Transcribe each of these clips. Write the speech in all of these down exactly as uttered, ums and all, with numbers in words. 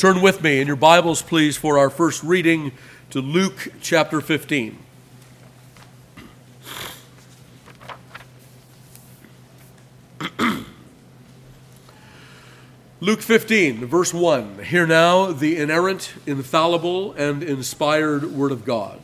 Turn with me in your Bibles, please, for our first reading to Luke chapter fifteen. Luke fifteen, verse one. Hear now the inerrant, infallible, and inspired word of God.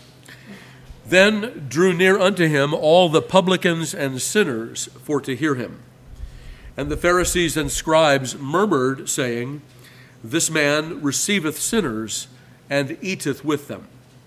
Then drew near unto him all the publicans and sinners for to hear him. And the Pharisees and scribes murmured, saying, This man receiveth sinners, and eateth with them.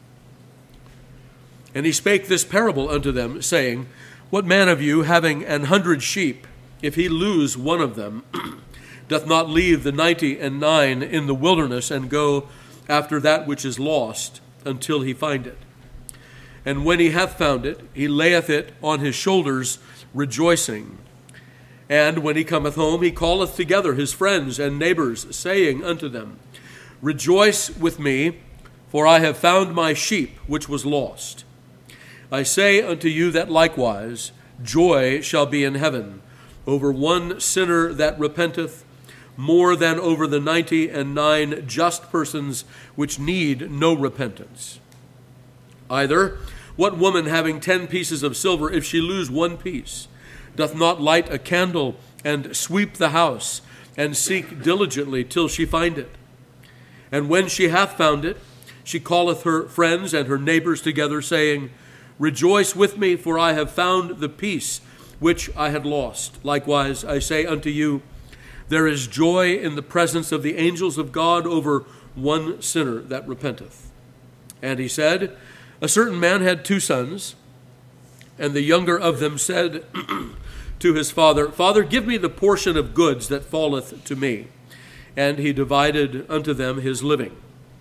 And he spake this parable unto them, saying, What man of you, having an hundred sheep, if he lose one of them, doth not leave the ninety and nine in the wilderness, and go after that which is lost, until he find it? And when he hath found it, he layeth it on his shoulders, rejoicing. And when he cometh home, he calleth together his friends and neighbors, saying unto them, Rejoice with me, for I have found my sheep which was lost. I say unto you that likewise joy shall be in heaven over one sinner that repenteth, more than over the ninety and nine just persons which need no repentance. Either, what woman having ten pieces of silver, if she lose one piece, doth not light a candle and sweep the house, and seek diligently till she find it? And when she hath found it, she calleth her friends and her neighbors together, saying, Rejoice with me, for I have found the piece which I had lost. Likewise, I say unto you, there is joy in the presence of the angels of God over one sinner that repenteth. And he said, A certain man had two sons, and the younger of them said to his father, Father, give me the portion of goods that falleth to me. And he divided unto them his living.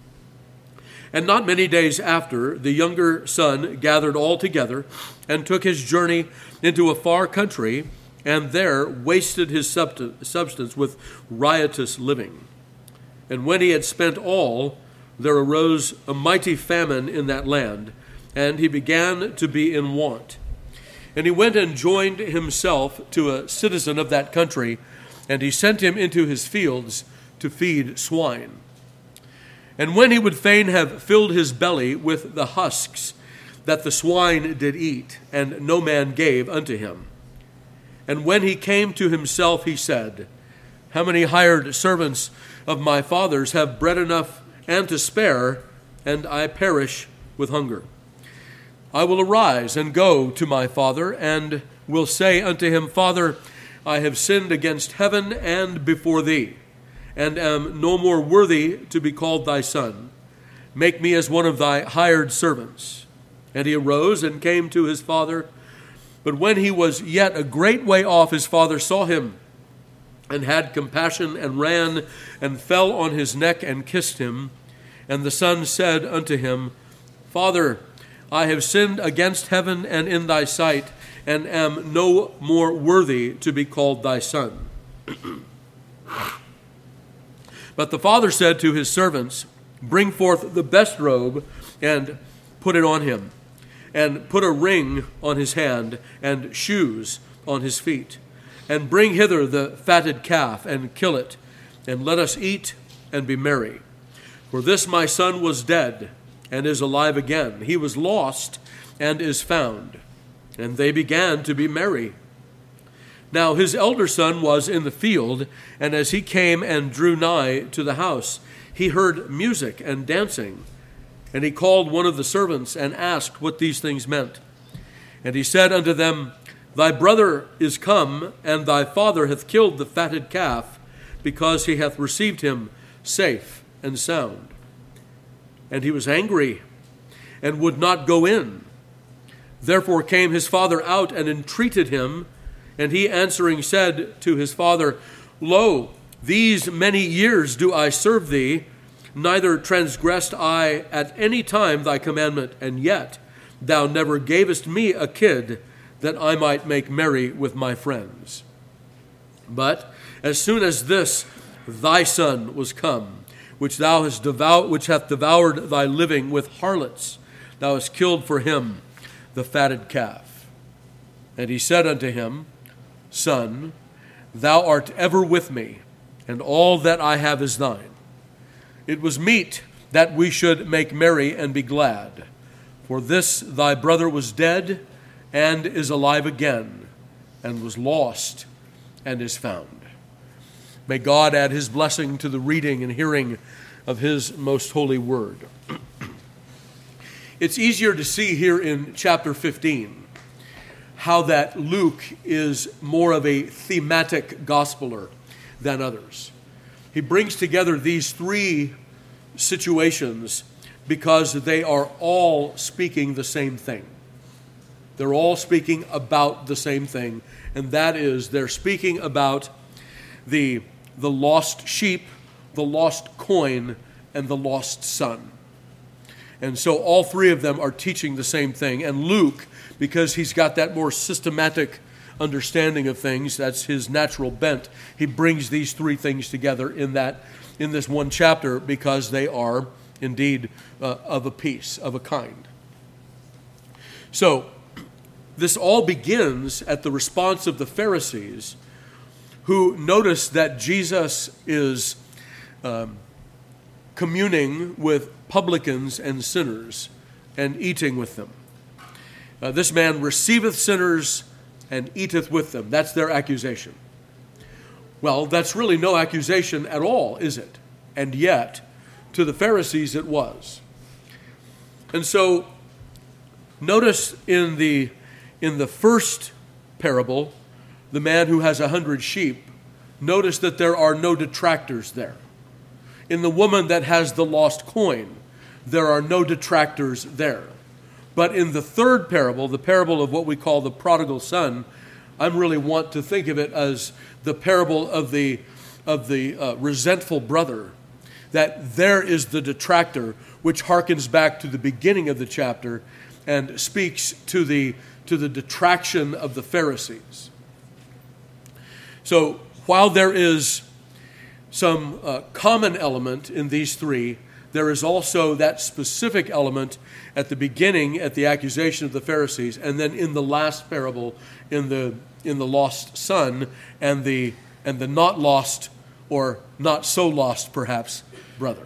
And not many days after, the younger son gathered all together, and took his journey into a far country, and there wasted his substance with riotous living. And when he had spent all, there arose a mighty famine in that land, and he began to be in want. And he went and joined himself to a citizen of that country, and he sent him into his fields to feed swine. And when he would fain have filled his belly with the husks that the swine did eat, and no man gave unto him. And when he came to himself, he said, How many hired servants of my father's have bread enough and to spare, and I perish with hunger? I will arise and go to my father, and will say unto him, Father, I have sinned against heaven and before thee, and am no more worthy to be called thy son. Make me as one of thy hired servants. And he arose and came to his father. But when he was yet a great way off, his father saw him, and had compassion, and ran, and fell on his neck, and kissed him. And the son said unto him, Father, I have sinned against heaven and in thy sight, and am no more worthy to be called thy son. But the father said to his servants, Bring forth the best robe, and put it on him, and put a ring on his hand, and shoes on his feet. And bring hither the fatted calf, and kill it, and let us eat and be merry. For this my son was dead, and is alive again. He was lost, and is found. And they began to be merry. Now his elder son was in the field, and as he came and drew nigh to the house, he heard music and dancing. And he called one of the servants, and asked what these things meant. And he said unto them, Thy brother is come, and thy father hath killed the fatted calf, because he hath received him safe and sound. And he was angry, and would not go in. Therefore came his father out, and entreated him. And he answering said to his father, Lo, these many years do I serve thee, neither transgressed I at any time thy commandment, and yet thou never gavest me a kid, that I might make merry with my friends. But as soon as this thy son was come, which thou hast devoured, which hath devoured thy living with harlots, thou hast killed for him the fatted calf. And he said unto him, Son, thou art ever with me, and all that I have is thine. It was meet that we should make merry and be glad. For this thy brother was dead, and is alive again, and was lost, and is found. May God add his blessing to the reading and hearing of his most holy word. It's easier to see here in chapter fifteen how that Luke is more of a thematic gospeler than others. He brings together these three situations because they are all speaking the same thing. They're all speaking about the same thing, and that is they're speaking about the, the lost sheep, the lost coin, and the lost son. And so all three of them are teaching the same thing. And Luke, because he's got that more systematic understanding of things, that's his natural bent, he brings these three things together in that in this one chapter because they are indeed uh, of a piece, of a kind. So this all begins at the response of the Pharisees, who notice that Jesus is um, communing with publicans and sinners and eating with them. Uh, this man receiveth sinners and eateth with them. That's their accusation. Well, that's really no accusation at all, is it? And yet, to the Pharisees it was. And so, notice in the in the first parable, the man who has a hundred sheep, notice that there are no detractors there. In the woman that has the lost coin, there are no detractors there. But in the third parable, the parable of what we call the prodigal son, I really want to think of it as the parable of the of the uh, resentful brother, that there is the detractor, which harkens back to the beginning of the chapter and speaks to the to the detraction of the Pharisees. So while there is some uh, common element in these three, there is also that specific element at the beginning, at the accusation of the Pharisees, and then in the last parable, in the in the lost son and the and the not lost or not so lost, perhaps, brother.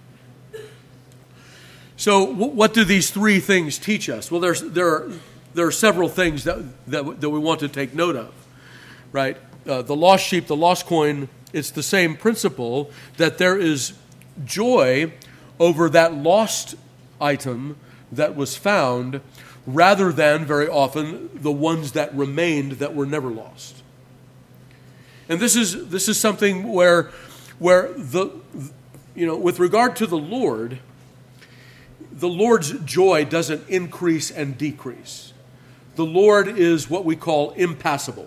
So, w- what do these three things teach us? Well, there's there are there are several things that that, that we want to take note of, right? Uh, the lost sheep, the lost coin. It's the same principle that there is joy over that lost item that was found, rather than very often the ones that remained that were never lost. And this is this is something where where the you know with regard to the Lord, the Lord's joy doesn't increase and decrease. The Lord is what we call impassible.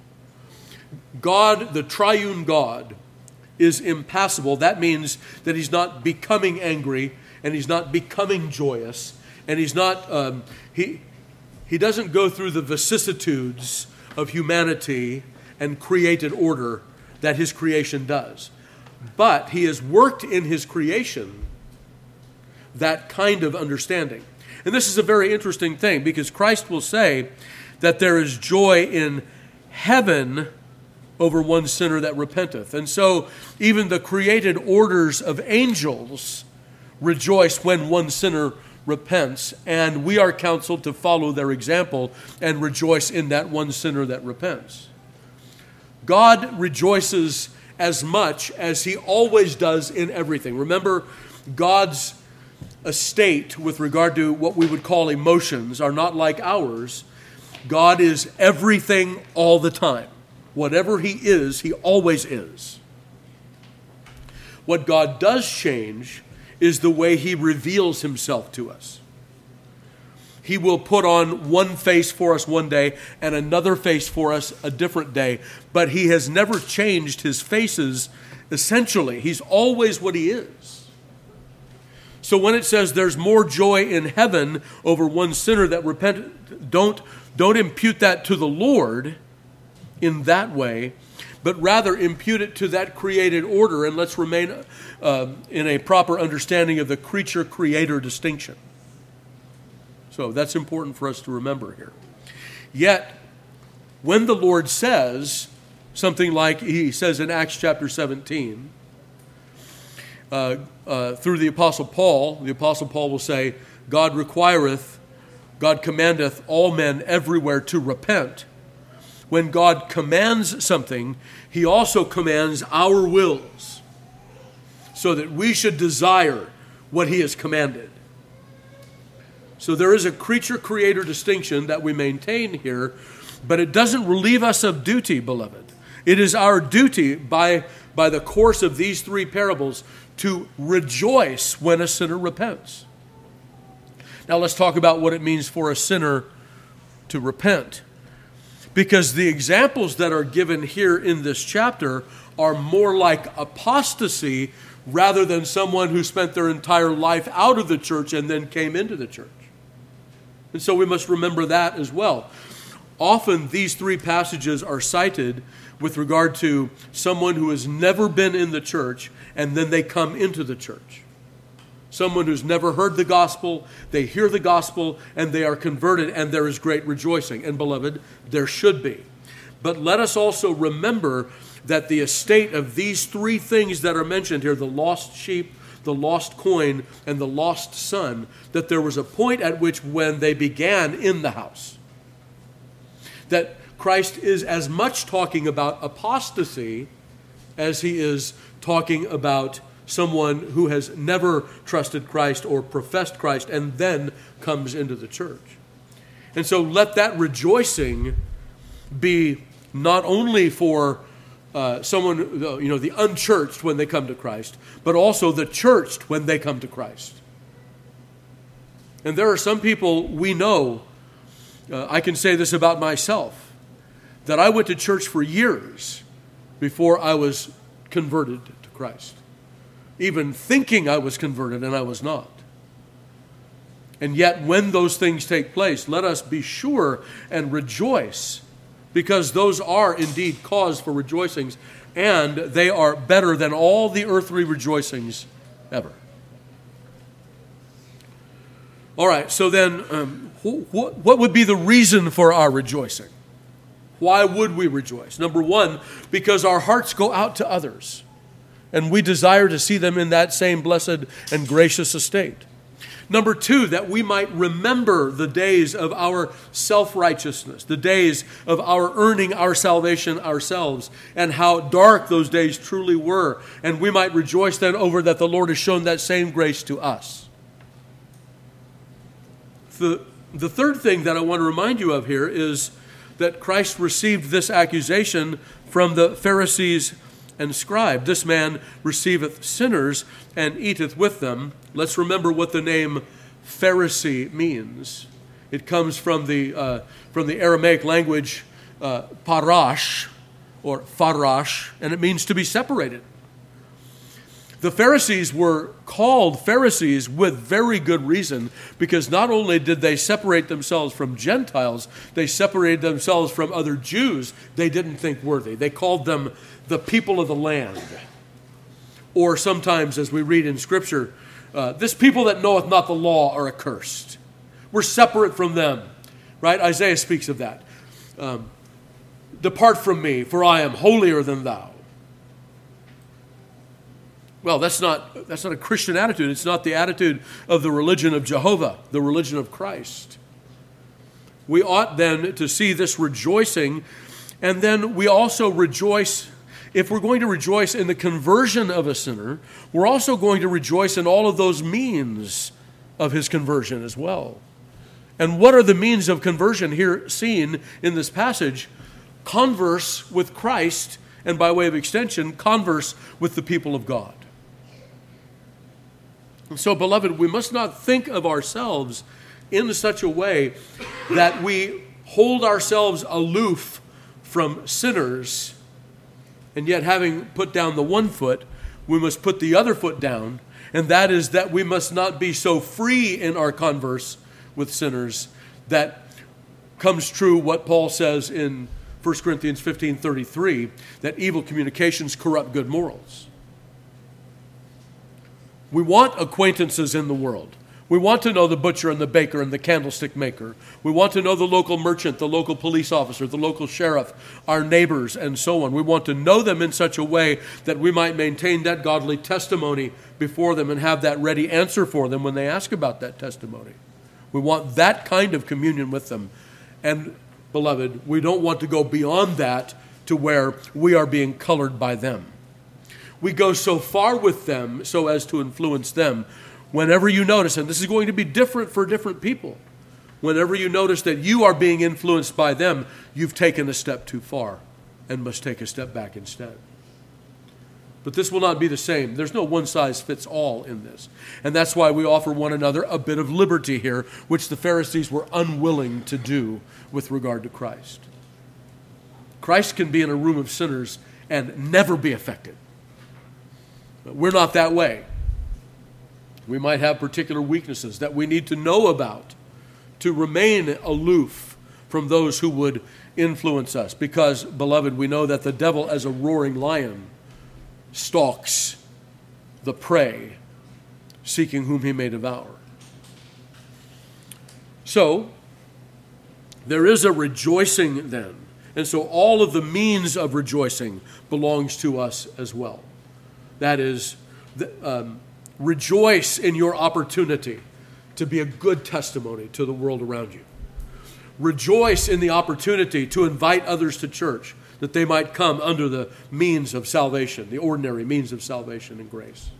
God, the triune God, is impassible. That means that he's not becoming angry, and he's not becoming joyous, and he's not um, he he doesn't go through the vicissitudes of humanity and created order that his creation does. But he has worked in his creation that kind of understanding. And this is a very interesting thing, because Christ will say that there is joy in heaven over one sinner that repenteth. And so even the created orders of angels rejoice when one sinner repents, and we are counseled to follow their example and rejoice in that one sinner that repents. God rejoices as much as he always does in everything. Remember, God's estate with regard to what we would call emotions are not like ours. God is everything all the time. Whatever he is, he always is. What God does change is the way he reveals himself to us. He will put on one face for us one day and another face for us a different day, but he has never changed his faces essentially. He's always what he is. So when it says there's more joy in heaven over one sinner that repented, don't, don't impute that to the Lord in that way, but rather impute it to that created order, and let's remain uh, in a proper understanding of the creature-creator distinction. So that's important for us to remember here. Yet, when the Lord says something like he says in Acts chapter seventeen, uh, uh, through the Apostle Paul, the Apostle Paul will say, God requireth, God commandeth all men everywhere to repent. When God commands something, he also commands our wills so that we should desire what he has commanded. So there is a creature-creator distinction that we maintain here, but it doesn't relieve us of duty, beloved. It is our duty by, by the course of these three parables to rejoice when a sinner repents. Now let's talk about what it means for a sinner to repent. Because the examples that are given here in this chapter are more like apostasy rather than someone who spent their entire life out of the church and then came into the church. And so we must remember that as well. Often these three passages are cited with regard to someone who has never been in the church and then they come into the church. Someone who's never heard the gospel, they hear the gospel, and they are converted, and there is great rejoicing. And beloved, there should be. But let us also remember that the estate of these three things that are mentioned here, the lost sheep, the lost coin, and the lost son, that there was a point at which when they began in the house, that Christ is as much talking about apostasy as he is talking about someone who has never trusted Christ or professed Christ and then comes into the church. And so let that rejoicing be not only for uh, someone, you know, the unchurched when they come to Christ, but also the churched when they come to Christ. And there are some people we know, uh, I can say this about myself, that I went to church for years before I was converted to Christ. Even thinking I was converted, and I was not. And yet, when those things take place, let us be sure and rejoice, because those are indeed cause for rejoicings, and they are better than all the earthly rejoicings ever. All right, so then, um, wh- wh- what would be the reason for our rejoicing? Why would we rejoice? Number one, because our hearts go out to others, and we desire to see them in that same blessed and gracious estate. Number two, that we might remember the days of our self-righteousness, the days of our earning our salvation ourselves, and how dark those days truly were. And we might rejoice then over that the Lord has shown that same grace to us. The, the third thing that I want to remind you of here is that Christ received this accusation from the Pharisees and scribe. This man receiveth sinners and eateth with them. Let's remember what the name Pharisee means. It comes from the uh, from the Aramaic language uh, parash or farash, and it means to be separated. The Pharisees were called Pharisees with very good reason, because not only did they separate themselves from Gentiles, they separated themselves from other Jews they didn't think worthy. They called them the people of the land. Or sometimes, as we read in Scripture, uh, this people that knoweth not the law are accursed. We're separate from them, right? Isaiah speaks of that. Um, Depart from me, for I am holier than thou. Well, that's not that's not a Christian attitude. It's not the attitude of the religion of Jehovah, the religion of Christ. We ought then to see this rejoicing, and then we also rejoice. If we're going to rejoice in the conversion of a sinner, we're also going to rejoice in all of those means of his conversion as well. And what are the means of conversion here seen in this passage? Converse with Christ, and by way of extension, converse with the people of God. And so, beloved, we must not think of ourselves in such a way that we hold ourselves aloof from sinners, and yet having put down the one foot, we must put the other foot down, and that is that we must not be so free in our converse with sinners that comes true what Paul says in First Corinthians fifteen thirty-three, that evil communications corrupt good morals. We want acquaintances in the world. We want to know the butcher and the baker and the candlestick maker. We want to know the local merchant, the local police officer, the local sheriff, our neighbors, and so on. We want to know them in such a way that we might maintain that godly testimony before them and have that ready answer for them when they ask about that testimony. We want that kind of communion with them. And, beloved, we don't want to go beyond that to where we are being colored by them. We go so far with them so as to influence them. Whenever you notice, and this is going to be different for different people, whenever you notice that you are being influenced by them, you've taken a step too far and must take a step back instead. But this will not be the same. There's no one-size-fits-all in this. And that's why we offer one another a bit of liberty here, which the Pharisees were unwilling to do with regard to Christ. Christ can be in a room of sinners and never be affected. But we're not that way. We might have particular weaknesses that we need to know about to remain aloof from those who would influence us. Because, beloved, we know that the devil, as a roaring lion, stalks the prey, seeking whom he may devour. So, there is a rejoicing then. And so all of the means of rejoicing belongs to us as well. That is, the, um, rejoice in your opportunity to be a good testimony to the world around you. Rejoice in the opportunity to invite others to church, that they might come under the means of salvation, the ordinary means of salvation and grace.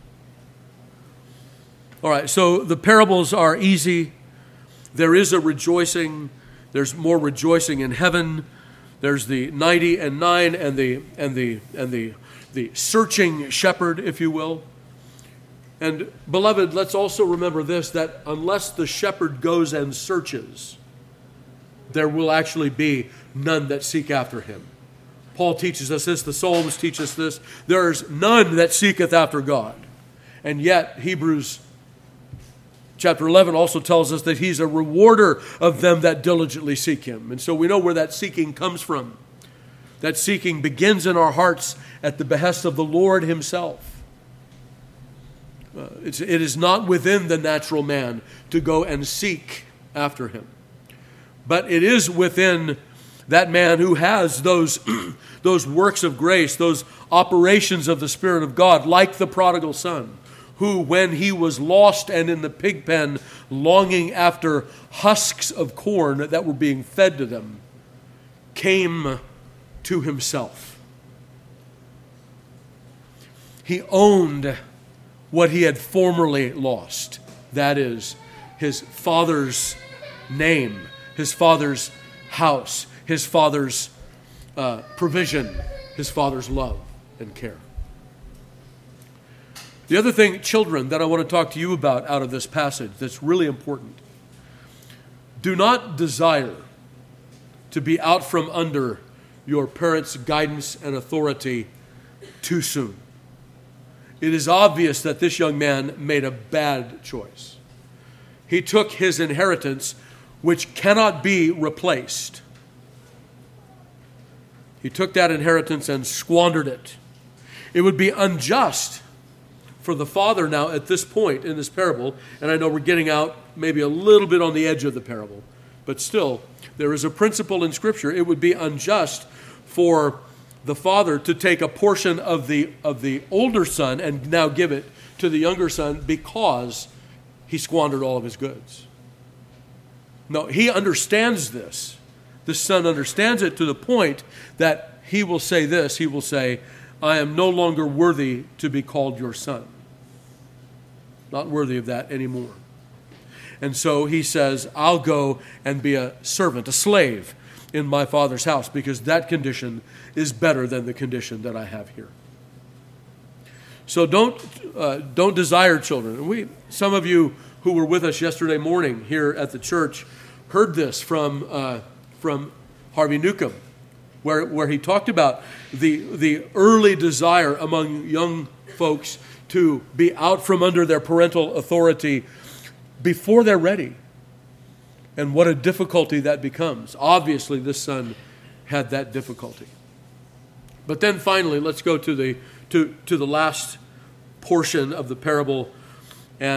All right, so the parables are easy. There is a rejoicing. There's more rejoicing in heaven. There's the ninety and nine and the and the and the the searching shepherd, if you will. And beloved, let's also remember this, that unless the shepherd goes and searches, there will actually be none that seek after him. Paul teaches us this, the Psalms teach us this. There is none that seeketh after God. And yet, Hebrews chapter eleven also tells us that he's a rewarder of them that diligently seek him. And so we know where that seeking comes from. That seeking begins in our hearts at the behest of the Lord himself. Uh, it's, it is not within the natural man to go and seek after him. But it is within that man who has those, those works of grace, those operations of the Spirit of God, like the prodigal son, who, when he was lost and in the pig pen, longing after husks of corn that were being fed to them, came to himself. He owned what he had formerly lost. That is, his father's name, his father's house, his father's uh, provision, his father's love and care. The other thing, children, that I want to talk to you about out of this passage that's really important. Do not desire to be out from under your parents' guidance and authority too soon. It is obvious that this young man made a bad choice. He took his inheritance, which cannot be replaced. He took that inheritance and squandered it. It would be unjust for the father now at this point in this parable, and I know we're getting out maybe a little bit on the edge of the parable, but still, there is a principle in Scripture. It would be unjust for the father to take a portion of the of the older son and now give it to the younger son because he squandered all of his goods. No, he understands this. The son understands it to the point that he will say this. He will say, I am no longer worthy to be called your son. Not worthy of that anymore. And so he says, I'll go and be a servant, a slave in my father's house, because that condition is better than the condition that I have here. So don't uh, don't desire children. We, some of you who were with us yesterday morning here at the church heard this from uh, from Harvey Newcomb, where where he talked about the the early desire among young folks to be out from under their parental authority before they're ready. And what a difficulty that becomes. Obviously, this son had that difficulty. But then finally, let's go to the to, to the last portion of the parable. And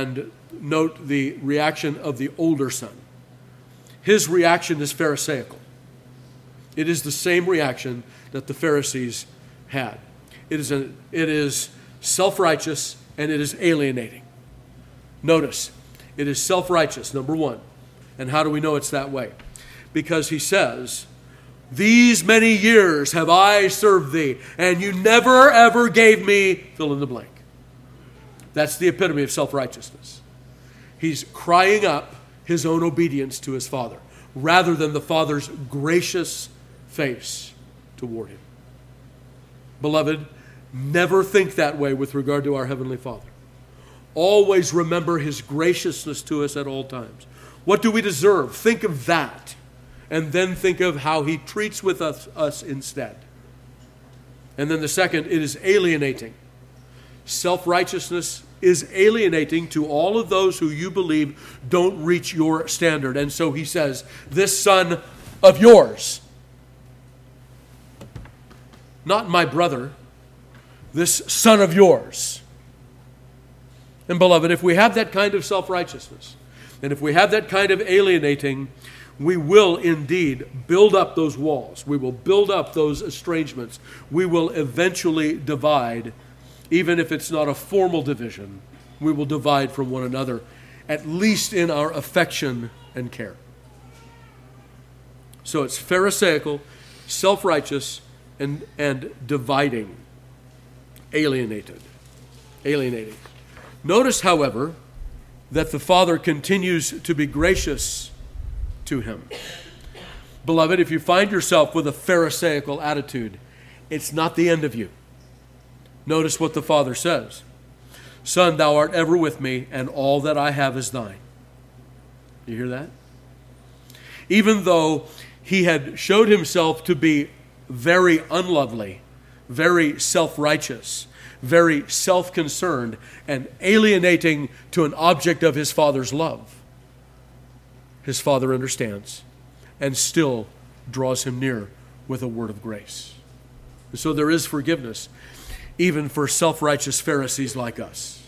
note the reaction of the older son. His reaction is Pharisaical. It is the same reaction that the Pharisees had. It is, a, it is self-righteous and it is alienating. Notice, it is self-righteous, number one. And how do we know it's that way? Because he says, these many years have I served thee, and you never ever gave me, fill in the blank. That's the epitome of self-righteousness. He's crying up his own obedience to his Father, rather than the Father's gracious face toward him. Beloved, never think that way with regard to our Heavenly Father. Always remember his graciousness to us at all times. What do we deserve? Think of that. And then think of how he treats with us, us instead. And then the second, it is alienating. Self-righteousness is alienating to all of those who you believe don't reach your standard. And so he says, this son of yours, not my brother, this son of yours. And beloved, if we have that kind of self-righteousness, and if we have that kind of alienating, we will indeed build up those walls. We will build up those estrangements. We will eventually divide, even if it's not a formal division. We will divide from one another, at least in our affection and care. So it's Pharisaical, self-righteous, and, and dividing, alienated, alienating. Notice, however, that the Father continues to be gracious to him. Beloved, if you find yourself with a Pharisaical attitude, it's not the end of you. Notice what the Father says. Son, thou art ever with me, and all that I have is thine. You hear that? Even though he had showed himself to be very unlovely, very self-righteous, very self-concerned, and alienating to an object of his Father's love, his Father understands and still draws him near with a word of grace. And so there is forgiveness, even for self-righteous Pharisees like us.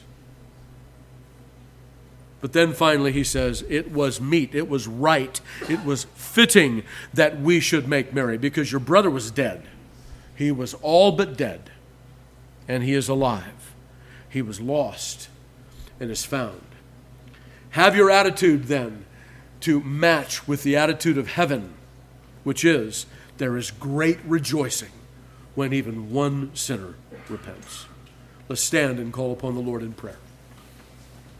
But then finally he says, it was meet, it was right, it was fitting that we should make merry, because your brother was dead. He was all but dead, and he is alive. He was lost and is found. Have your attitude then to match with the attitude of heaven, which is, there is great rejoicing when even one sinner repents. Let's stand and call upon the Lord in prayer.